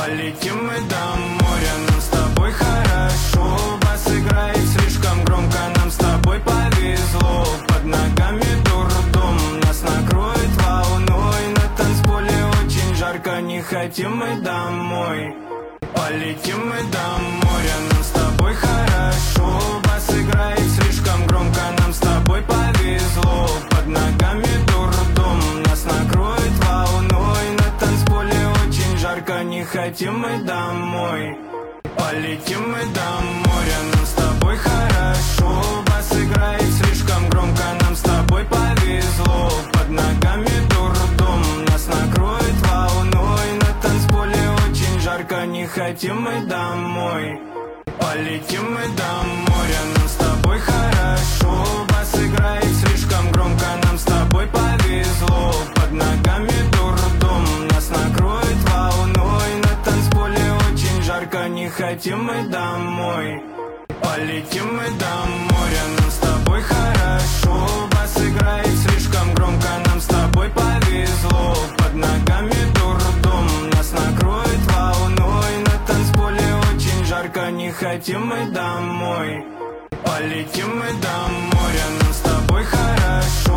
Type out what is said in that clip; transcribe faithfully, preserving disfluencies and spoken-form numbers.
Полетим мы до моря, нам с тобой хорошо. Бас играет слишком громко, нам с тобой повезло. Под ногами дурдом, нас накроет волной. На танцполе очень жарко, не хотим мы домой. Полетим мы до моря, нам с тобой хорошо. Бас играет слишком громко, нам с тобой повезло. Под ногами дурдом, нас накроет волной. На танцполе очень жарко, не хотим мы домой. Полетим мы до моря, нам с тобой хорошо. Бас играет слишком громко, нам с тобой повезло. Под ногами дурдом, нас накроет волной. На танцполе очень жарко, не хотим мы домой. Полетим мы до моря, нам с тобой хорошо. Бас играет слишком громко, нам с тобой повезло. Под ногами дурдом, нас накроет волной. На танцполе очень жарко, не хотим мы домой. Полетим мы до моря, нам с тобой хорошо. Бас играет слишком громко, нам с тобой повезло. Под ногами дурдом, нас накроет волной. На танцполе очень жарко, не хотим мы домой. Полетим мы до моря, нам с тобой хорошо.